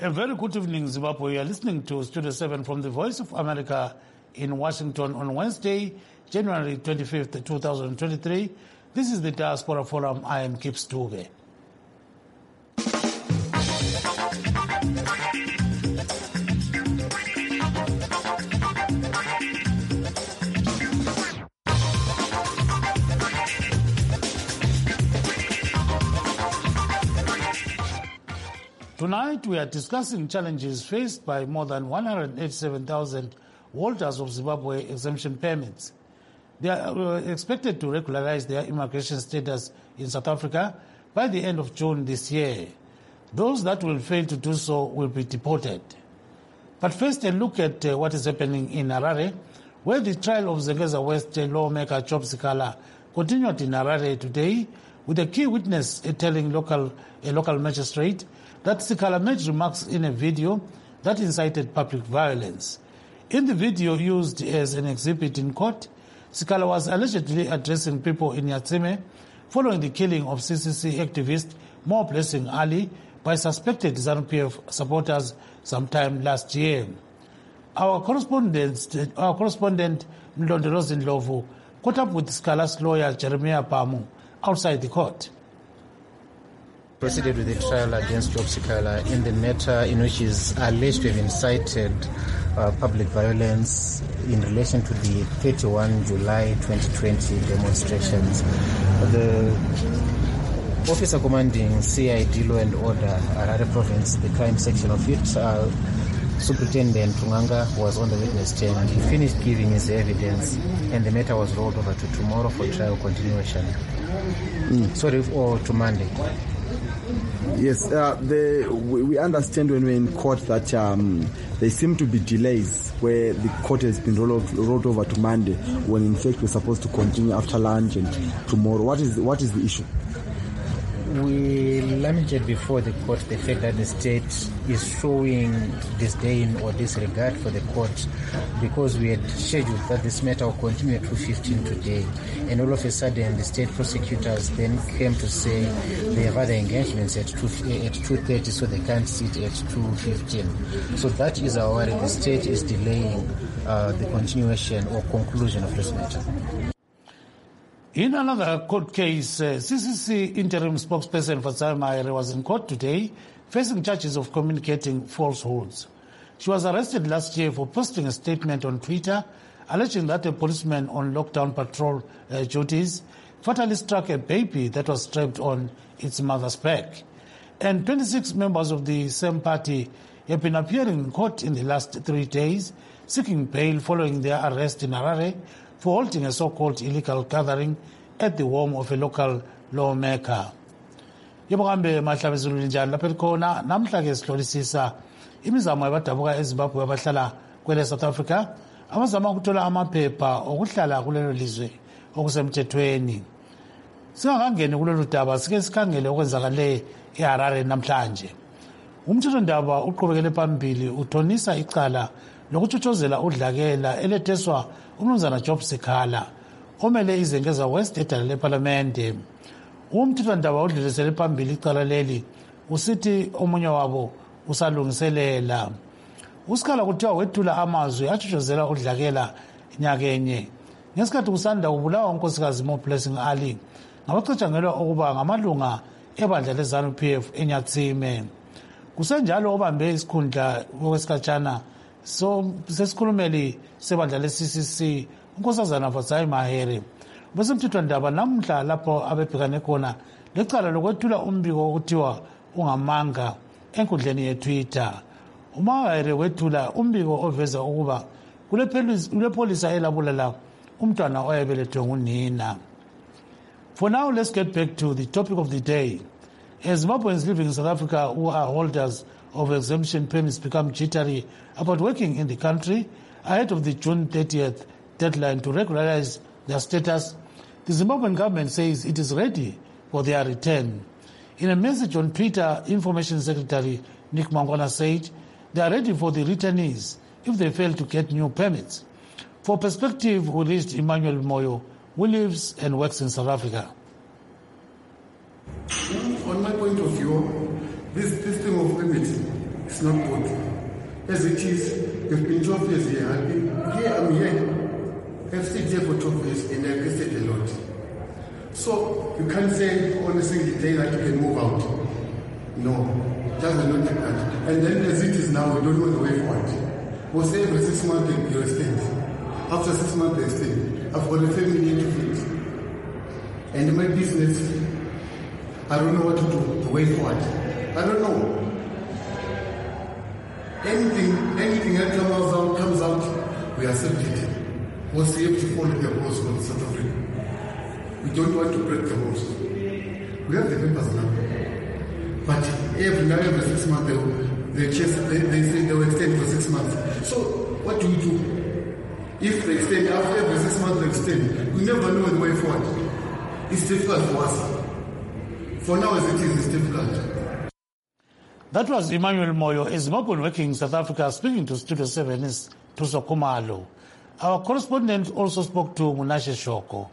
A very good evening, Zimbabwe. You are listening to Studio 7 from the Voice of America in Washington on Wednesday, January 25th, 2023. This is the Diaspora Forum. I am Kip Stuge. Tonight, we are discussing challenges faced by more than 187,000 holders of Zimbabwe exemption permits. They are expected to regularize their immigration status in South Africa by the end of June this year. Those that will fail to do so will be deported. But first, a look at what is happening in Harare, where the trial of Zengeza West lawmaker Job Sikhala continued in Harare today, with a key witness telling a local magistrate that Sikhala made remarks in a video that incited public violence. In the video used as an exhibit in court, Sikhala was allegedly addressing people in Yatsime following the killing of CCC activist Mo Blessing Ali by suspected ZANU-PF supporters sometime last year. Our correspondent Mlondolozi Ndlovu caught up with Sikhala's lawyer Jeremiah Pamu outside the court. Proceeded with the trial against Job Sikhala in the matter in which he is alleged to have incited public violence in relation to the 31 July 2020 demonstrations. The officer commanding CID Law and Order, Harare Province, the crime section of it, Superintendent Tunganga, was on the witness stand. He finished giving his evidence and the matter was rolled over to tomorrow for trial continuation. Or to Monday. Yes, we understand when we're in court that there seem to be delays where the court has been rolled over to Monday when in fact we're supposed to continue after lunch and tomorrow. What is the issue? We lamented before the court the fact that the state is showing disdain or disregard for the court because we had scheduled that this matter will continue at 2:15 today, and all of a sudden the state prosecutors then came to say they have other engagements at 2:30, so they can't sit at 2:15. So that is our worry. The state is delaying the continuation or conclusion of this matter. In another court case, CCC interim spokesperson Fatsai Mahere was in court today facing charges of communicating falsehoods. She was arrested last year for posting a statement on Twitter alleging that a policeman on lockdown patrol duties fatally struck a baby that was strapped on its mother's back. And 26 members of the same party have been appearing in court in the last 3 days seeking bail following their arrest in Harare for holding a so-called illegal gathering at the home of a local lawmaker. Yebo kambe mahlabezulu njani lapha khona namhla ke sihlolisisa imizamo yabadabuka eZimbabwe abahlala kwele South Africa abazama ukuthola amaphepha okuhlala kulelo lizwe okusemthethweni. Singakangeni kulolu daba sike sikhangele okwenzakale eHarare namhlanje. Umthethondaba uqhubekele phambili uthonisa icala lokuthuthuzela udlakela eletheswa umnumzana Job Sikhala omele iZengeza West edala leParlamente. Umthethondaba udlulisele phambili icala leli usithi omunye wabo usalungiselela. USikhala kuthiwa wethula amazwi athuthuzela udlakela nyakenye ngesikhathi kusanda ubulawa unkosikazi Mo Blessing Ali ngabacatshangelwa ukuba ngamalunga ebandla leZANU-PF eNyatsime. Kusenjalo obambe isikhundla okwesikhatshana sesikhulumeli sebandla le-CCC unkosazana Fatsai Mahere besemthethwandaba namhla lapho abebhekane khona lecala lokwethula umbiko okuthiwa ungamanga enkundleni yeTwitter. uMahere wethula umbiko oveza ukuba kulepholisa elabulala umntwana oyebelethwe ngunina. For now, let's get back to the topic of the day. As Zimbabweans living in South Africa who are holders of exemption permits become jittery about working in the country ahead of the June 30th deadline to regularize their status, the Zimbabwean government says it is ready for their return. In a message on Twitter, Information Secretary Nick Mangwana said they are ready for the returnees if they fail to get new permits. For perspective, we reached Emmanuel Moyo, who lives and works in South Africa. On my point of view, this system of permits It's not good. As it is, we've been 12 years here. I'm here. I've stayed here for 12 years and I've invested a lot. So you can't say on a single day that you can move out. No, it doesn't look like that. And then as it is now, we don't know the way forward. We'll say every 6 months you extend. After 6 months they extend. I've got a family to feed. And my business, I don't know what to do, the way forward. I don't know. Anything that comes out, we accept it. We'll see if we follow the rules of South Africa. We don't want to break the rules. We have the papers now. But every 6 months, they say they will extend for 6 months. So what do we do? If they extend, after every 6 months they extend, we never know the way forward. It's difficult for us. For now as it is, it's difficult. That was Emmanuel Moyo, a Zimbabwean working in South Africa, speaking to Studio 7's Thuso Khumalo. Our correspondent also spoke to Munashe Shoko.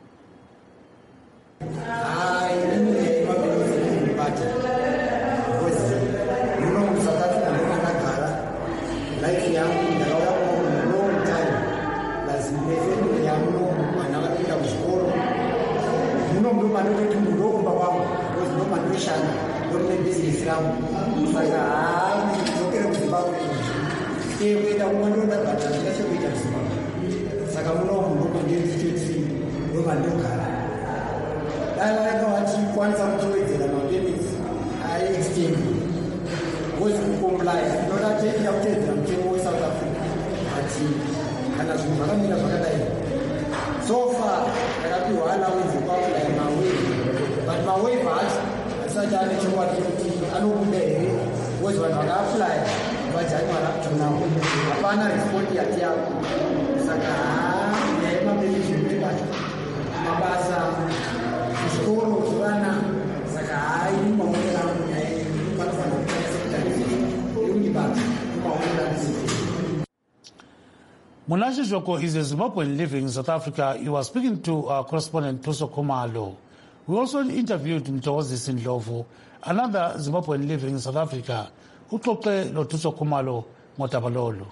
So far, I have been allowing Zimbabwe like my way. But my way back, I started to what I don't was when I apply, but I got up to now. I found a report at Yahoo. Saka, never been to me, but Mabasa, school of Savannah, Saka, I didn't know where I'm Munashe Shoko is a Zimbabwean living in South Africa. He was speaking to our correspondent Thuso Khumalo. We also interviewed Mthokozi Sindlovu, another Zimbabwean living in South Africa, who talked to Thuso Khumalo Motabalolo.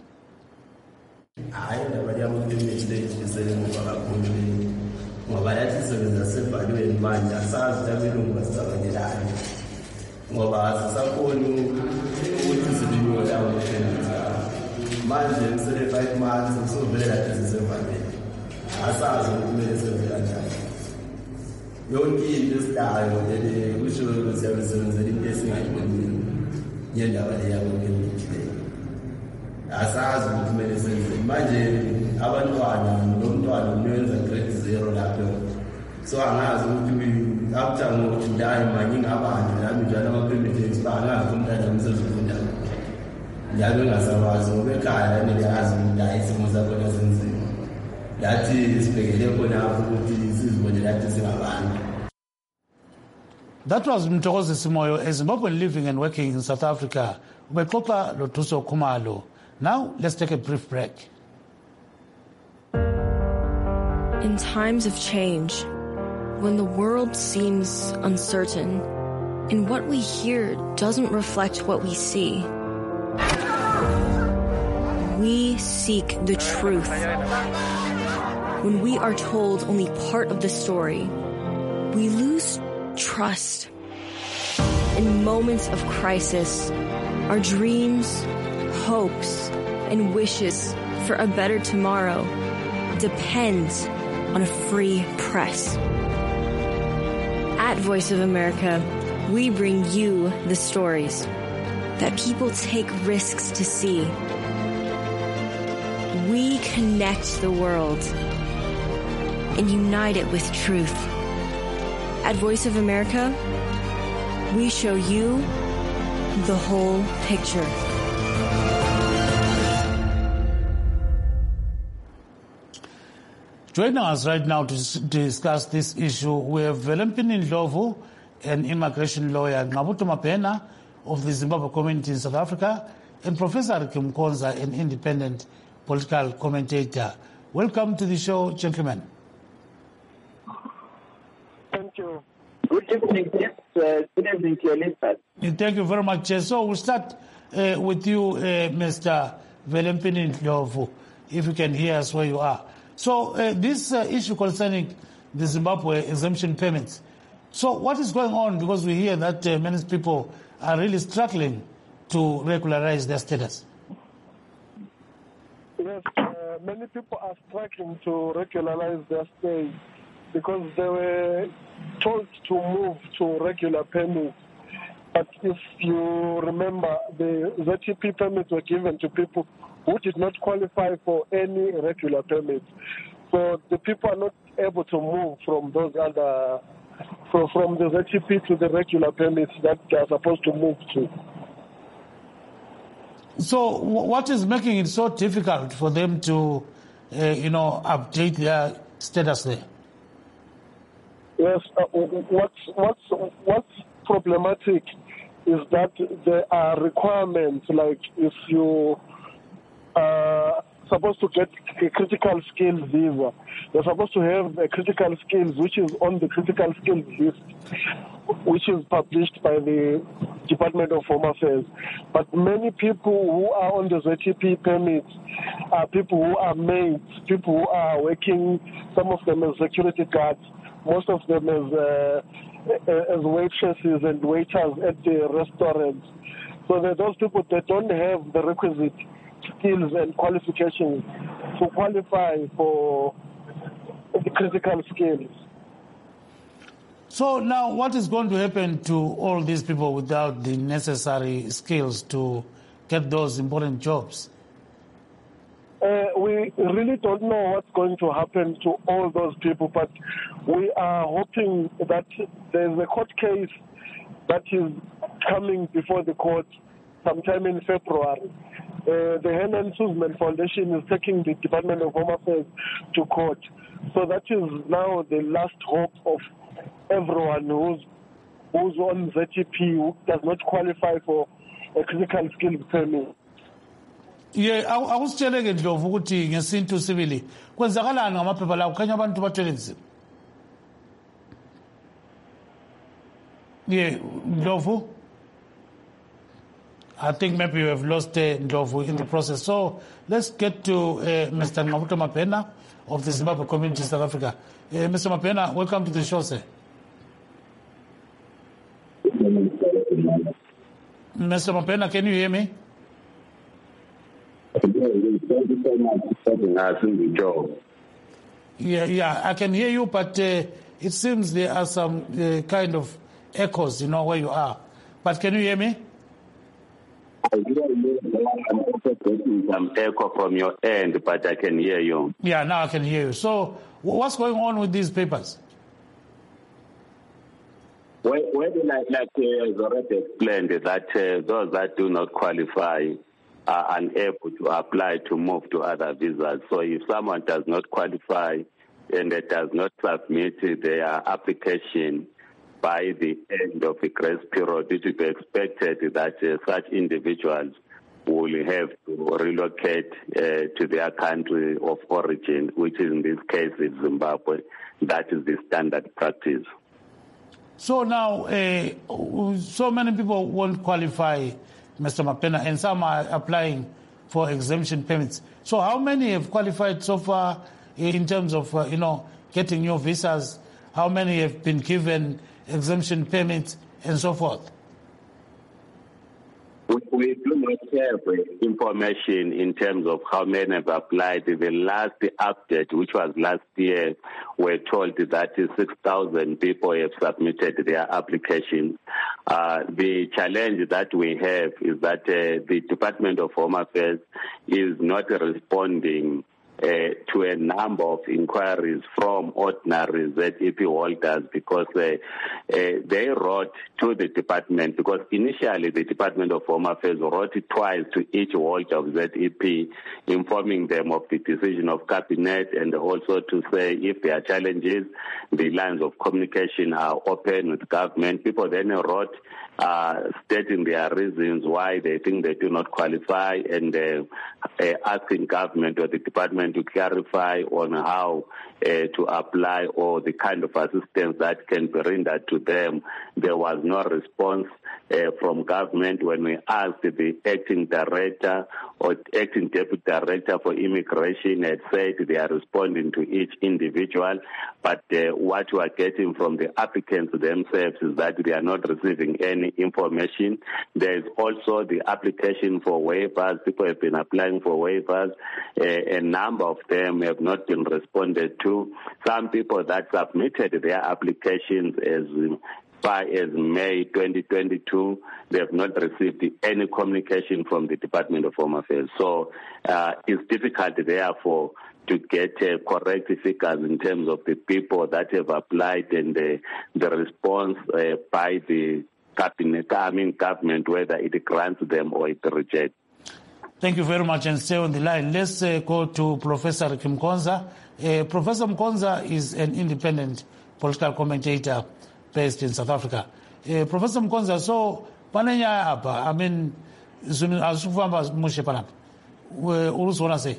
Manje ngisele 5 months ngisovela December asazi ukumele senze kanjani yonke into esidayo kusho siyabenzela into esingayibonile ngendaba yabo ngempilo asazi ukuthi kumele senze manje abantwana nomntwana uyenza grade 0 lapho so angazi ukuthi after ngokuthi ndayi manje ngabantu nami njalo ama-permits bangazi umntwana umsezofunda njalo ngasabazi ngoba ekhaya ngiyazi ukuthi isimo zakhona senzima lathi sibhekele khona ukuthi sizibone lathi singabantu. That was Mthokozi Simoyo, a Zimbabwean living and working in South Africa. Ubexoxa lo Thuso Khumalo. Now let's take a brief break. In times of change, when the world seems uncertain and what we hear doesn't reflect what we see, we seek the truth. When we are told only part of the story, we lose trust. In moments of crisis, our dreams, hopes, and wishes for a better tomorrow depend on a free press. At Voice of America, we bring you the stories that people take risks to see. We connect the world and unite it with truth. At Voice of America, we show you the whole picture. Joining us right now to discuss this issue, we have Velempini Ndlovu, an immigration lawyer, Ngabuto Mapena of the Zimbabwe community in South Africa, and Professor Kim Konza, an independent political commentator. Welcome to the show, gentlemen. Thank you. Good evening. Yes, good evening to your listeners. Thank you very much. So we'll start with you, Mr. Velempini Ndlovu, if you can hear us where you are. So this issue concerning the Zimbabwe exemption payments. So what is going on? Because we hear that many people are really struggling to regularize their status. Yes, many people are struggling to regularize their stay because they were told to move to regular permits. But if you remember, the ZTP permits were given to people who did not qualify for any regular permits. So the people are not able to move from those other, from the ZTP to the regular permits that they are supposed to move to. So what is making it so difficult for them to, update their status there? Yes, what's problematic is that there are requirements, like if you are supposed to get a critical skills visa, you're supposed to have a critical skills which is on the critical skills list, which is published by the Department of Home Affairs. But many people who are on the ZTP permits are people who are maids, people who are working, some of them as security guards, most of them as waitresses and waiters at the restaurants. So those people, they don't have the requisite skills and qualifications to qualify for the critical skills. So now what is going to happen to all these people without the necessary skills to get those important jobs? We really don't know what's going to happen to all those people, but we are hoping that there's a court case that is coming before the court sometime in February. The Helen Suzman Foundation is taking the Department of Home Affairs to court. So that is now the last hope of everyone who's on ZTP who does not qualify for a critical skills permit. Yeah, akusitsheleke Ndlovu ukuthi ngesintu sibili kwenzakalani ngamaphepha lawo kukhanya abantu bathwele nzima. Yeah, Ndlovu, I think maybe you have lost Ndlovu in the process. So let's get to Mr. Ngqabutho Mabhena of the Zimbabwe Community South Africa. Mr. Mabhena, welcome to the show, sir. Mr. Mabhena, can you hear me? Thank you so much for having us in the job. Yeah, I can hear you, but it seems there are some kind of echoes, where you are. But can you hear me? I hear you. I'm also getting some echo from your end, but I can hear you. Yeah, now I can hear you. So what's going on with these papers? Well, like has already explained that those that do not qualify are unable to apply to move to other visas. So if someone does not qualify and does not submit their application by the end of the grace period, it will be expected that such individuals will have to relocate to their country of origin, which in this case is Zimbabwe. That is the standard practice. So now, so many people won't qualify, Mr. Mabhena, and some are applying for exemption permits. So how many have qualified so far in terms of, getting new visas? How many have been given exemption permits and so forth? We do not have information in terms of how many have applied. The last update, which was last year, we're told that 6,000 people have submitted their applications. The challenge that we have is that the Department of Home Affairs is not responding to a number of inquiries from ordinary ZEP holders because they wrote to the department, because initially the Department of Home Affairs wrote twice to each holder of ZEP, informing them of the decision of Cabinet and also to say if there are challenges, the lines of communication are open with government. People then wrote stating their reasons why they think they do not qualify and asking government or the department to clarify on how to apply or the kind of assistance that can be rendered to them. There was no response. from government. When we asked the acting director or acting deputy director for immigration, had said they are responding to each individual, but what we are getting from the applicants themselves is that they are not receiving any information. There is also the application for waivers. People have been applying for waivers. A number of them have not been responded to. Some people that submitted their applications as far as May 2022, they have not received any communication from the Department of Home Affairs. So it's difficult, therefore, to get correct figures in terms of the people that have applied and the response by the government, whether it grants them or it rejects. Thank you very much, and stay on the line. Let's go to Professor Mkonza. Professor Mkonza is an independent political commentator based in South Africa. Professor Mkonza, so panenya hapa, I mean, asufamba mushe panapa. Urusona say.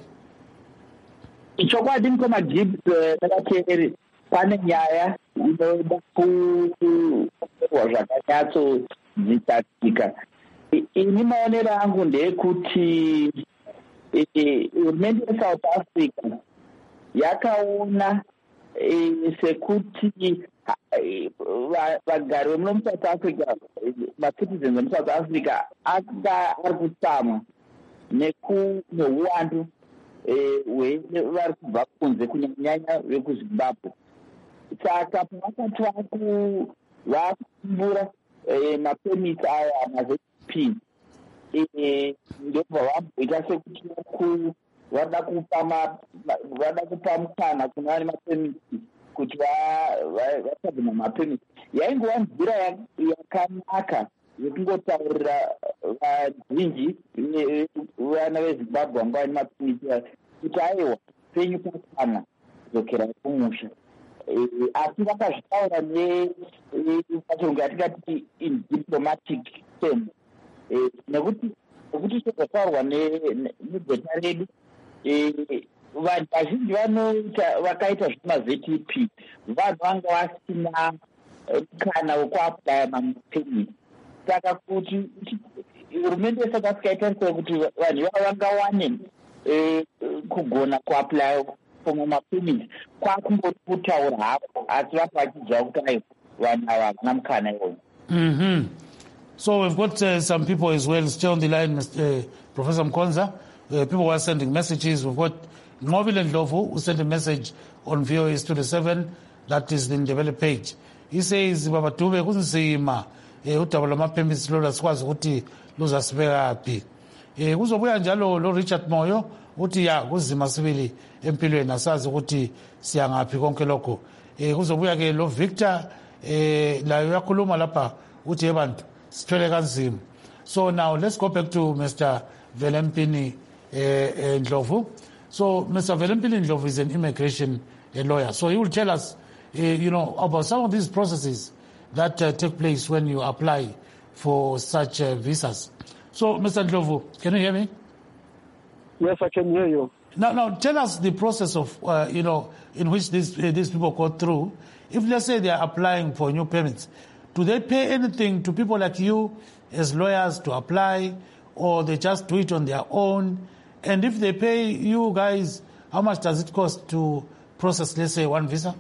Chokwadi mkoma Gibbs nakateri pane nyaya inoda kuzvakanyatso dzitatika. Ini maonero angu ndeyekuti hurumende yeSouth Africa yakaona sekuti vagari vemuno muSouth Africa, macitizens vemuSouth Africa ari kutsamwa neuwandu hwevari kubva kunze kunyanya vekuZimbabwe. Saka pavakati vakumbura mapemiti aya maZP, ndobva vamboita sekuti vada kupa mukana kuna vane mapemiti kuti vatsvage mapemiti. Yaingova nzira yakanaka yekungotaurira vazhinji vana veZimbabwe vanga vane mapemiti kuti aiwa penyu pakana dzokera kumusha. Asi vakazvitaura nepachirungu yatingati in diplomatic terms, nekuti sezvataurwa negota redu, vanhu vazhinji vakaita zvemaZTP vanhu vanga vasina mukana wekuaplaya mapemiti. Saka kuti hurumende yeSouth Africa itarisira kuti vanhu ivavo vangawane kugona kuaplaya for mapemiti, kwakungoti kutaura hapo, asi vapa vachiziva kuti aiwa vanhu ava havana mukana iwoyo. So we've got some people as well still on the line, Professor Mkonza. People who are sending messages. We've got Nqobile Ndlovu, who sent a message on VOA Studio 7, that is the Ndebele page. He says, Baba Dube kunzima udaba lwama-permits lo lasikwazi ukuthi luzasibeka phi. Kuzobuya njalo lo Richard Moyo uthi ya kuzima sibili empilweni asazi ukuthi siyangaphi konke lokho. Kuzobuya ke lo Victor layo yakhuluma lapha uthi ebantu sithwele kanzima. So now let's go back to Mr. Velempini Ndlovu. So Mr. Velempini Ndlovu is an immigration lawyer. So he will tell us, about some of these processes that take place when you apply for such visas. So, Mr. Ndlovu, can you hear me? Yes, I can hear you. Now tell us the process of, in which these people go through. If, let's say, they are applying for new permits, do they pay anything to people like you as lawyers to apply, or they just do it on their own? And if they pay you guys, how much does it cost to process, let's say, one visa?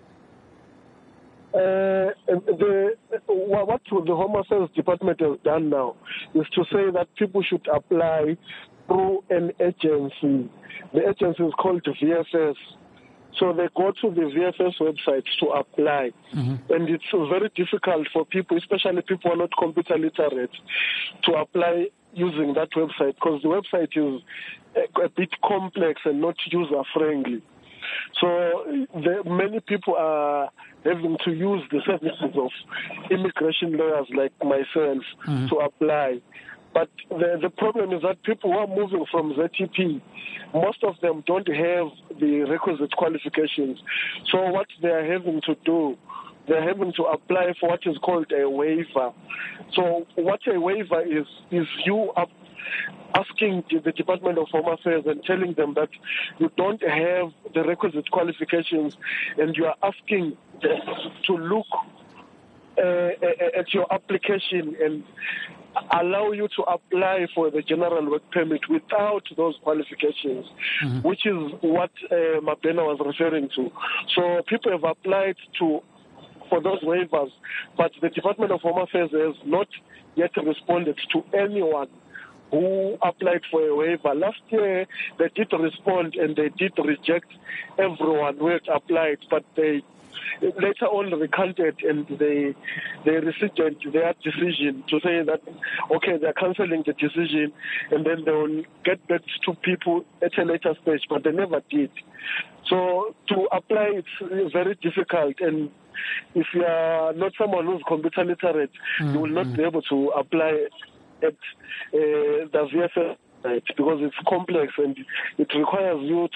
What the Home Affairs Department has done now is to say that people should apply through an agency. The agency is called VFS. So they go to the VFS website to apply. Mm-hmm. And it's very difficult for people, especially people who are not computer literate, to apply using that website, because the website is a bit complex and not user-friendly. So many people are having to use the services of immigration lawyers like myself to apply. But the problem is that people who are moving from ZTP, most of them don't have the requisite qualifications. So what they are having to do, they're having to apply for what is called a waiver. So what a waiver is you asking the Department of Home Affairs and telling them that you don't have the requisite qualifications, and you are asking them to look at your application and allow you to apply for the general work permit without those qualifications, which is what Mabena was referring to. So people have applied for those waivers, but the Department of Home Affairs has not yet responded to anyone who applied for a waiver. Last year, they did respond and they did reject everyone who had applied, but they later on recanted and they rescinded their decision to say that, okay, they're cancelling the decision and then they will get back to people at a later stage, but they never did. So to apply, it's very difficult, and if you are not someone who's computer literate, you will not be able to apply at the VFS because it's complex and it requires you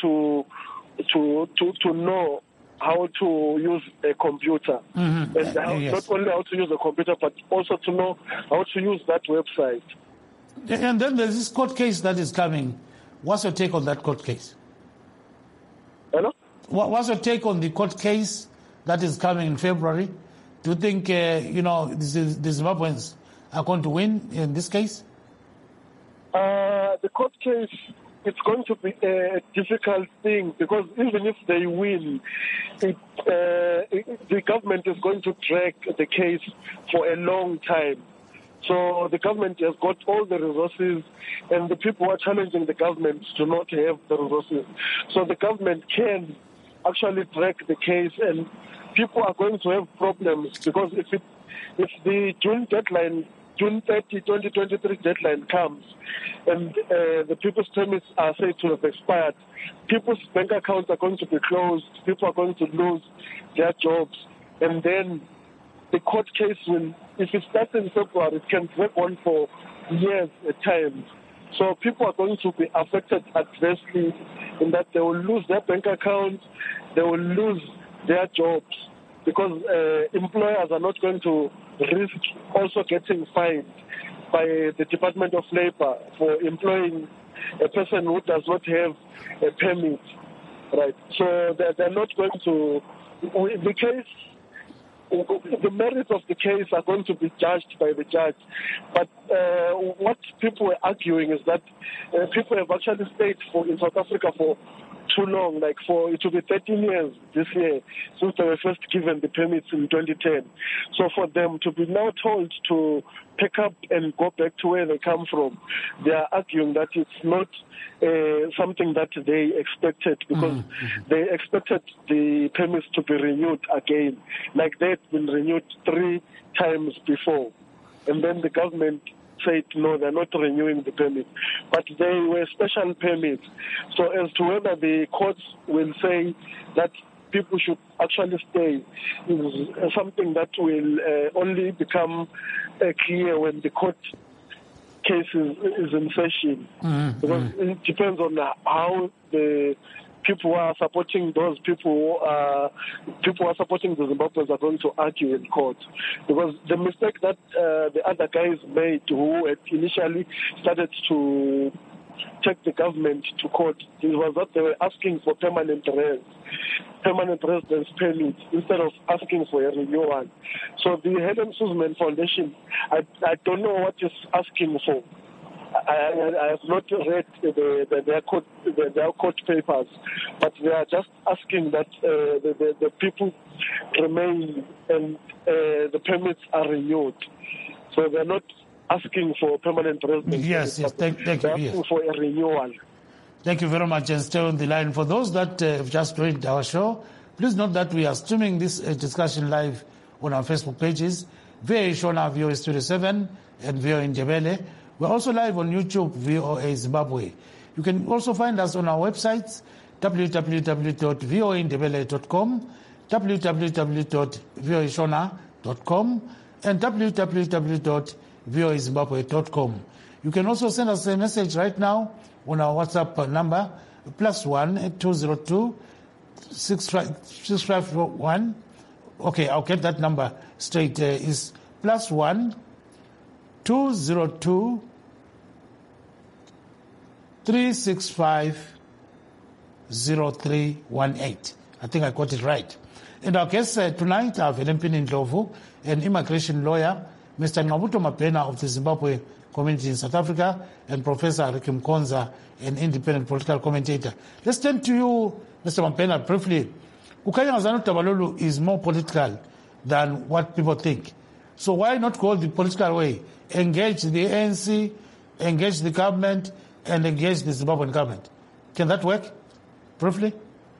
to know how to use a computer, and not only how to use a computer, but also to know how to use that website. And then there's this court case that is coming. What's your take on that court case? Hello? What's your take on the court case that is coming in February? Do you think, the Zimbabweans are going to win in this case? The court case, it's going to be a difficult thing because even if they win, the government is going to drag the case for a long time. So the government has got all the resources, and the people who are challenging the government do not have the resources. So the government can actually drag the case, and people are going to have problems because if the June 30, 2023 deadline comes and the people's permits are said to have expired, people's bank accounts are going to be closed, people are going to lose their jobs, and then the court case will, if it starts in February, it can drag on for years at times. So people are going to be affected adversely in that they will lose their bank accounts, they will lose their jobs, because employers are not going to risk also getting fined by the Department of Labor for employing a person who does not have a permit, right? So they're not going to, the merits of the case are going to be judged by the judge. But what people are arguing is that people have actually stayed in South Africa for too long, it will be 13 years this year since they were first given the permits in 2010. So for them to be now told to pick up and go back to where they come from, they are arguing that it's not something that they expected, because they expected the permits to be renewed again, like they'd been renewed 3 times before. And then the government said, no, they're not renewing the permit. But they were special permits. So as to whether the courts will say that people should actually stay is something that will only become clear when the court case is in session. Because it depends on how the people who are supporting those people who are supporting the Zimbabweans are going to argue in court. Because the mistake that the other guys made who had initially started to take the government to court, it was that they were asking for permanent residence permit instead of asking for a renewal. So the Helen Suzman Foundation, I don't know what it's asking for. I have not read their court papers, but they are just asking that the people remain and the permits are renewed. So they're not asking for permanent residence. Yes, thank you. They're asking for a renewal. Thank you very much, and stay on the line. For those that have just joined our show, please note that we are streaming this discussion live on our Facebook pages, VOA Shona, VOA Studio 7, and VOA Indebele. We're also live on YouTube, VOA Zimbabwe. You can also find us on our websites, www.voaindebele.com, www.voashona.com, and www.voazimbabwe.com. You can also send us a message right now on our WhatsApp number, +1 202 651. Okay, I'll get that number straight. Is +1 202 365 0318. I think I got it right. And our guests tonight are Velempini Ndlovu, an immigration lawyer, Mr. Ngqabuto Mabhena of the Zimbabwe community in South Africa, and Professor Ricky Mkonza, an independent political commentator. Let's turn to you, Mr. Mabhena, briefly. Kukhanya Ngazanu Tabalulu is more political than what people think. So why not go the political way? Engage the ANC, engage the government, and engage the Zimbabwean government. Can that work? Briefly?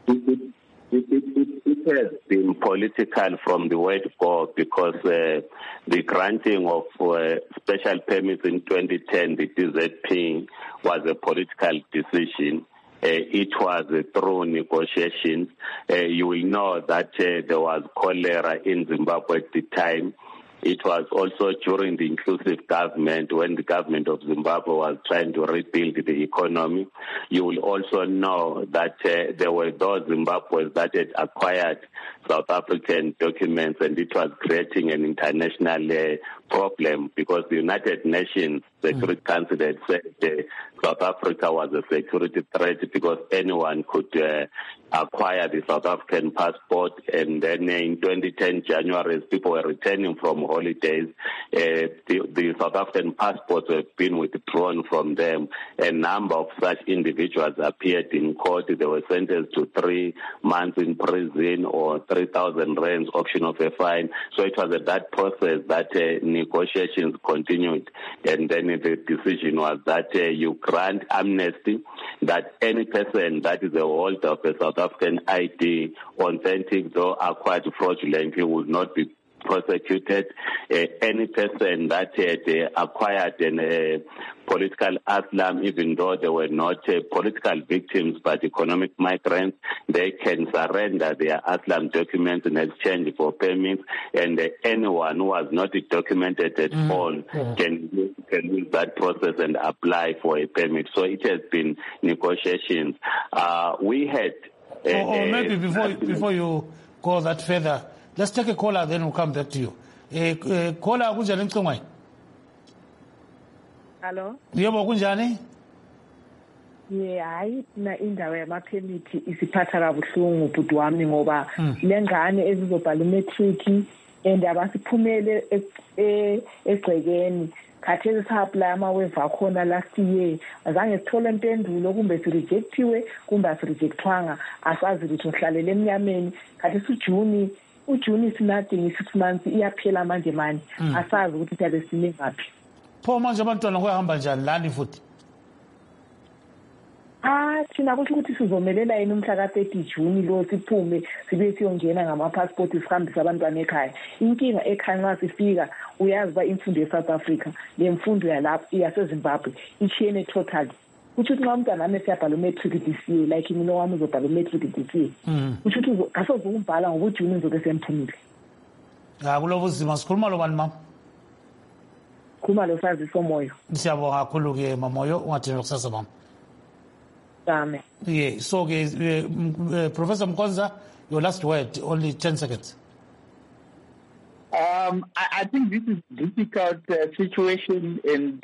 It has been political from the word go, because the granting of special permits in 2010, the DZP, was a political decision. It was through negotiations. You will know that there was cholera in Zimbabwe at the time. It was also during the inclusive government, when the government of Zimbabwe was trying to rebuild the economy. You will also know that there were those Zimbabweans that had acquired South African documents, and it was creating an international problem, because the United Nations Security Council had said South Africa was a security threat because anyone could acquire the South African passport. And then in 2010 January, as people were returning from holidays, the South African passports have been withdrawn from them. A number of such individuals appeared in court. They were sentenced to 3 months in prison or 3,000 rands, option of a fine. So it was at that process that negotiations continued, and then the decision was that you grant amnesty, that any person that is a holder of a South African ID, authentic though acquired fraudulently, would not be prosecuted. Any person that had acquired a political asylum, even though they were not political victims but economic migrants, they can surrender their asylum documents in exchange for payments, and anyone who was not documented at all can use that process and apply for a permit. So it has been negotiations. We had... or maybe before you go that further, let's take a caller, then we'll come back to you. Caller, kunjani mcongwane? Hello? Yebo, kunjani? Hayi na indawo yamaphemithi isiphatha kabuhlungu bhuti wami, ngoba lengane ezizobhala imatric and abasiphumele egcekeni. Khathesi sa-apply ama-waiver akhona last year, azange sithole impendulo, kumbe sirejectiwe kumbe asirejectwanga, asazi ukuthi uhlalele emnyameni. Khathesi uJuni sinadinga 6 months iyaphela manje asazi ukuthi siyabe sime ngaphi. Pho manje abantwana kuyahamba njani lani futhi? Thina kusho ukuthi sizomelela yini umhla ka-30 June lo siphume sibe siyongena ngama-passport sihambise abantwana ekhaya. Inkinga ekhaya nxa sifika, uyazi uba imfundo ye-South Africa lemfundo yalapho yaseZimbabwe ishiyene totally. Kusho ukuthi nxa umntwana wami esiyabhala umatric this year, like mina wami uzobhala umatric this year, kusho ukuthi kasoze ukumbhala ngoba uJuni ngizobe semphumile. Kulobo uzima. Sikhuluma lo bani mama? Khuluma lo Saziso Moyo. Siyabonga kakhulu-ke Mamoyo, ungathini kusasa mama. Amen. Yeah, so Professor Mkonza, your last word, only 10 seconds. I think this is a difficult situation, and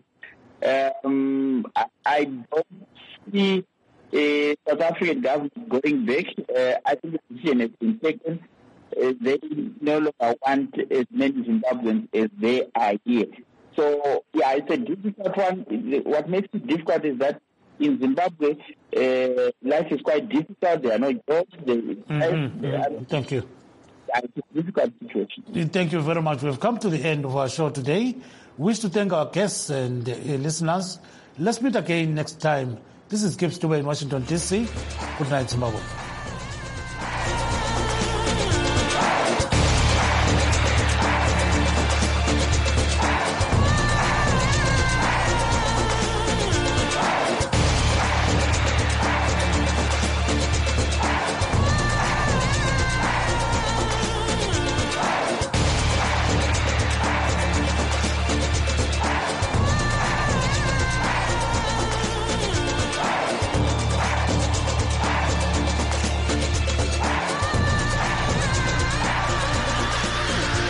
I don't see South African government going back. I think the decision has been taken. They no longer want as many Zimbabweans as they are here. So, yeah, it's a difficult one. What makes it difficult is that in Zimbabwe, life is quite difficult. There are no jobs. Thank you. It's a difficult situation. Thank you very much. We've come to the end of our show today. Wish to thank our guests and listeners. Let's meet again next time. This is Gibbs Dube in Washington, D.C. Good night, Zimbabwe.